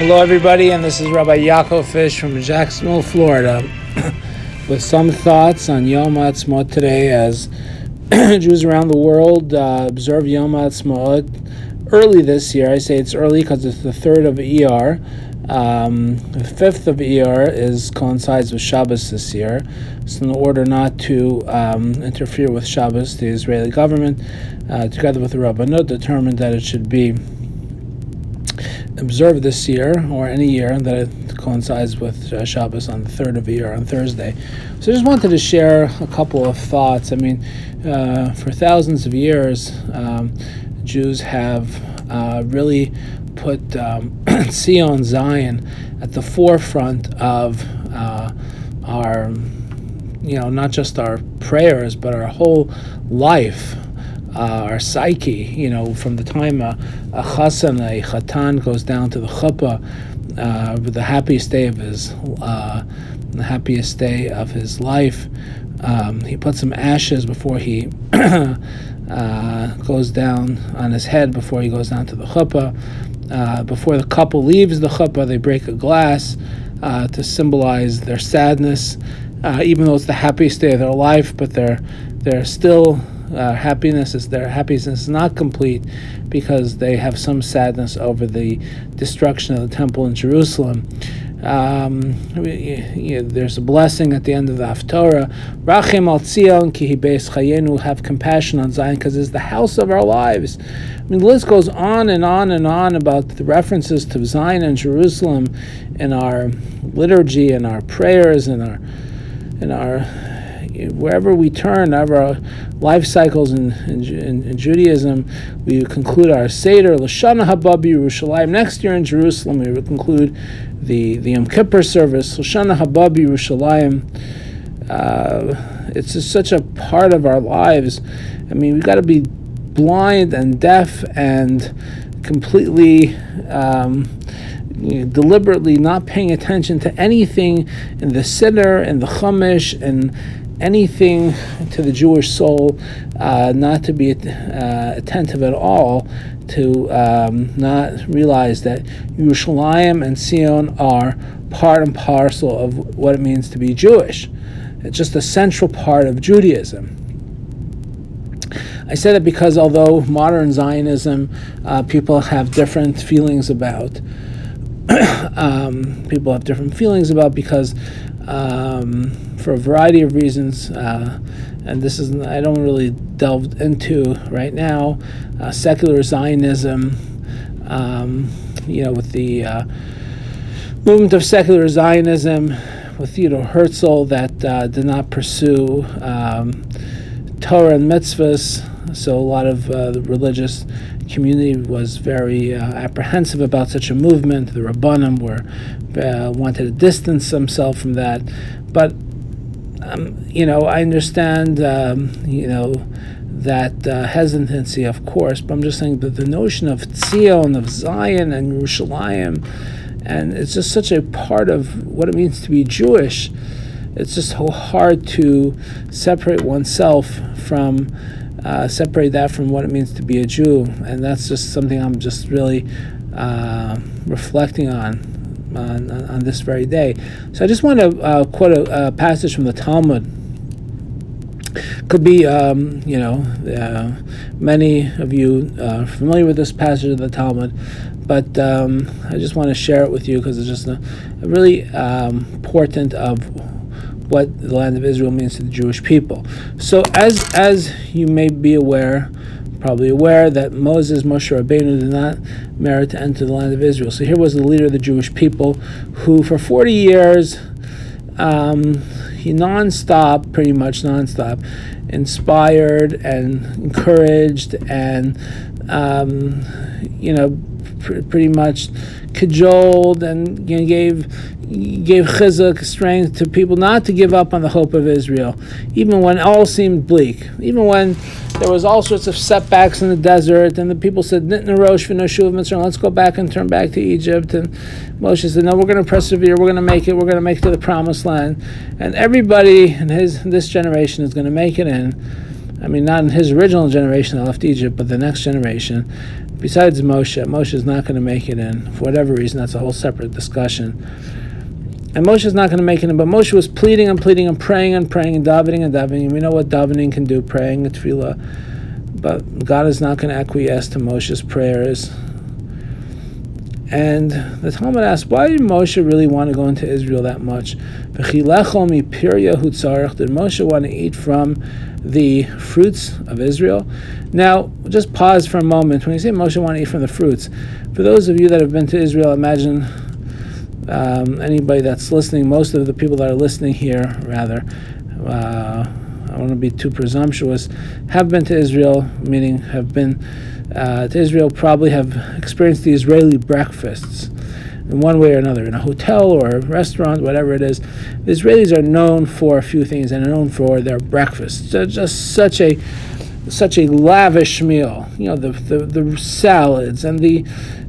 Hello, everybody, and this is Rabbi Yaakov Fish from Jacksonville, Florida, with some thoughts on Yom Ha'atzmaut today as Jews around the world observe Yom Ha'atzmaut early this year. I say it's early because it's the 3rd of Iyar. The 5th of Iyar coincides with Shabbos this year. So in order not to interfere with Shabbos, the Israeli government, together with the Rabbanut, determined that it should be observed this year, or any year, that it coincides with Shabbos on the 3rd of Iyar, on Thursday. So I just wanted to share a couple of thoughts. I mean, for thousands of years, Jews have really put Zion, Zion, at the forefront of our, not just our prayers, but our whole life. Our psyche, from the time a chatan goes down to the chuppah, with the happiest day of his life. He puts some ashes before he goes down on his head before he goes down to the chuppah. Before the couple leaves the chuppah, they break a glass to symbolize their sadness, even though it's the happiest day of their life, but they're still. Their happiness is not complete because they have some sadness over the destruction of the temple in Jerusalem. There's a blessing at the end of the Haftorah. Rachem al Tzion ki hi beis chayenu, have compassion on Zion because it's the house of our lives. I mean, the list goes on and on and on about the references to Zion and Jerusalem in our liturgy and our prayers and our wherever we turn, our life cycles in Judaism, we conclude our Seder, L'Shana Haba B'Yerushalayim. Next year in Jerusalem, we will conclude the Yom Kippur service, L'Shana Haba B'Yerushalayim. It's just such a part of our lives. I mean, we've got to be blind and deaf and completely deliberately not paying attention to anything in the Siddur and the Chumash and anything to the Jewish soul, not to be attentive at all, to not realize that Yerushalayim and Zion are part and parcel of what it means to be Jewish. It's just a central part of Judaism. I say that because although modern Zionism, people have different feelings about, because for a variety of reasons, and this is I don't really delve into right now, secular Zionism, with the movement of secular Zionism with Theodor Herzl that did not pursue Torah and mitzvahs, so a lot of the religious community was very apprehensive about such a movement. The Rabbanim wanted to distance themselves from that, but I understand that hesitancy, of course. But I'm just saying that the notion of Zion, of Zion and Yerushalayim, and it's just such a part of what it means to be Jewish. It's just so hard to separate oneself from. Separate that from what it means to be a Jew, and that's just something I'm just really reflecting on this very day. So I just want to quote a passage from the Talmud. Could be, many of you are familiar with this passage of the Talmud, but I just want to share it with you because it's just a really important of what the land of Israel means to the Jewish people. So as you may be probably aware that Moshe Rabbeinu did not merit to enter the land of Israel. So here was the leader of the Jewish people who for 40 years, he pretty much nonstop, inspired and encouraged and, pretty much cajoled and gave chizuk, strength to people not to give up on the hope of Israel, even when all seemed bleak, even when there was all sorts of setbacks in the desert, and the people said, "Nitna rosh v'noshuv Mitzrayim, let's go back and turn back to Egypt." And Moshe said, "No, we're going to persevere. We're going to make it. We're going to make it to the promised land." And everybody in this generation is going to make it in. I mean, not in his original generation that left Egypt, but the next generation, besides Moshe. Moshe is not going to make it in. For whatever reason, that's a whole separate discussion. And Moshe is not going to make it in, but Moshe was pleading and pleading and praying and praying and davening and davening. And we know what davening can do, praying, tefillah. But God is not going to acquiesce to Moshe's prayers. And the Talmud asks, why did Moshe really want to go into Israel that much? Did Moshe want to eat from the fruits of Israel? Now, just pause for a moment. When you say Moshe want to eat from the fruits, for those of you that have been to Israel, imagine anybody that's listening, most of the people that are listening here, rather, I don't want to be too presumptuous, have been to Israel, meaning have been to Israel, probably have experienced the Israeli breakfasts in one way or another, in a hotel or a restaurant, whatever it is. The Israelis are known for a few things, and are known for their breakfasts. Just such a lavish meal. You know, the salads and the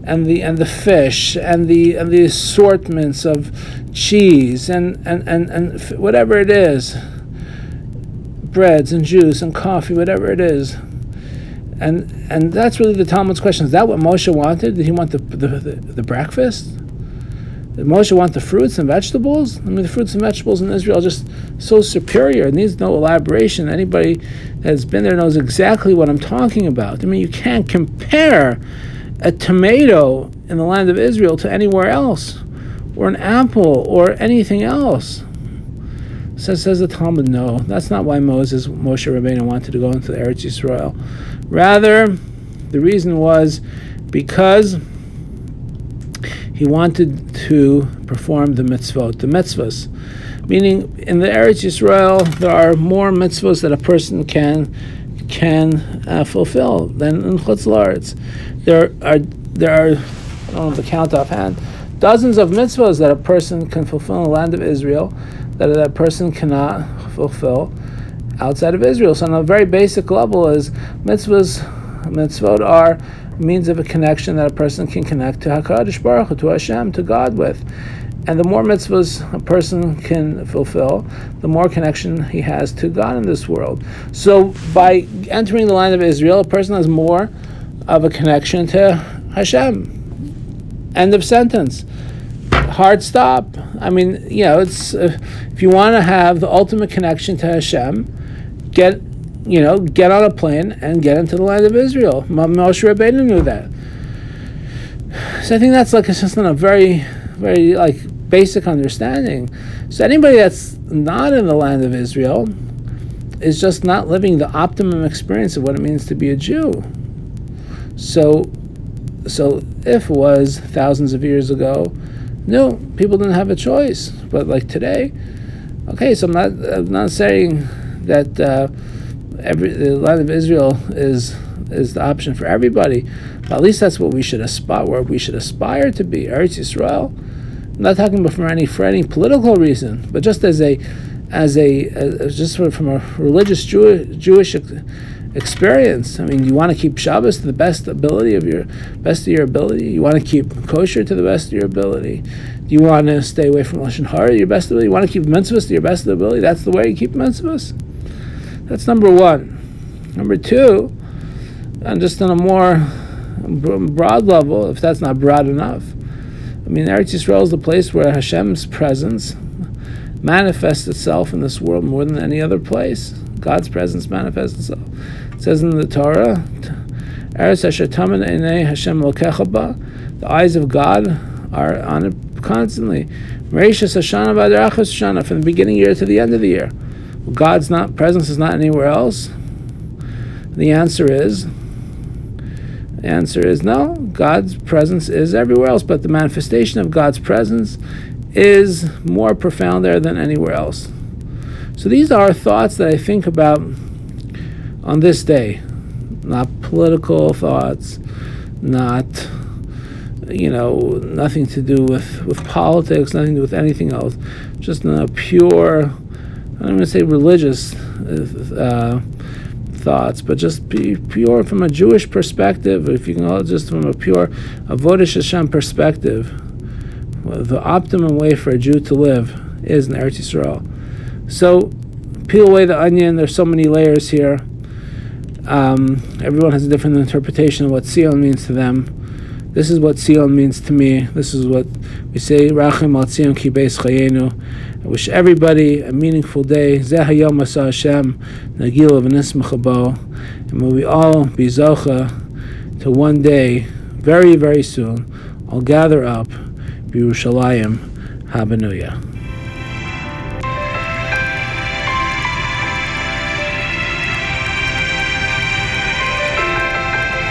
fish and the assortments of cheese and whatever it is, breads and juice and coffee, whatever it is. And that's really the Talmud's question. Is that what Moshe wanted? Did he want the breakfast? Did Moshe want the fruits and vegetables? I mean, the fruits and vegetables in Israel are just so superior. It needs no elaboration. Anybody that's been there knows exactly what I'm talking about. I mean, you can't compare a tomato in the land of Israel to anywhere else, or an apple, or anything else. Says the Talmud, no, that's not why Moshe Rabbeinu wanted to go into Eretz Yisrael. Rather, the reason was because he wanted to perform the mitzvahs. Meaning, in the Eretz Yisrael, there are more mitzvahs that a person can fulfill than in Chutz La'aretz. There are, I don't know the count offhand, dozens of mitzvahs that a person can fulfill in the land of Israel that a person cannot fulfill outside of Israel. So on a very basic level is mitzvot are means of a connection that a person can connect to HaKadosh Baruch Hu, to Hashem, to God with. And the more mitzvahs a person can fulfill, the more connection he has to God in this world. So by entering the land of Israel, a person has more of a connection to Hashem. End of sentence. Hard stop. I mean, it's if you want to have the ultimate connection to Hashem, get on a plane and get into the land of Israel. Moshe Rabbeinu knew that. So I think that's just on a very, very basic understanding. So anybody that's not in the land of Israel is just not living the optimum experience of what it means to be a Jew. So if it was thousands of years ago, no, people didn't have a choice. But today, okay, so I'm not saying that the land of Israel is the option for everybody, but at least that's what we should aspire to be. Eretz Yisrael. I'm not talking about for any political reason, but just from a religious Jewish experience. I mean, you want to keep Shabbos to the best of your ability. You want to keep kosher to the best of your ability. You want to stay away from lashon hara to your best ability. You want to keep mitzvahs to your best ability. That's the way you keep mitzvahs. That's number one. Number two, and just on a more broad level, if that's not broad enough, I mean, Eretz Yisrael is the place where Hashem's presence manifests itself in this world more than any other place. God's presence manifests itself. It says in the Torah, Eretz asher tamen einei Hashem lokecha ba, the eyes of God are on it constantly. Mereishas Hashana v'ad Achos Shana, from the beginning year to the end of the year. Well, God's presence is not anywhere else. The answer is no. God's presence is everywhere else, but the manifestation of God's presence is more profound there than anywhere else. So these are thoughts that I think about on this day. Not political thoughts, not, nothing to do with politics, nothing to do with anything else. Just in a pure, I'm going to say religious thoughts, but just be pure from a Jewish perspective, if you can call it just from a pure Avodas Hashem perspective. The optimum way for a Jew to live is in Eretz Yisrael. So, peel away the onion. There's so many layers here. Everyone has a different interpretation of what Tzion means to them. This is what Tzion means to me. This is what we say, Rachim al Tzion ki beis chayenu. I wish everybody a meaningful day. Zeh hayom asa Hashem, nagila v'nismach bo. And may we all be zocha to one day, very, very soon, I'll gather up Yerushalayim Habanuya.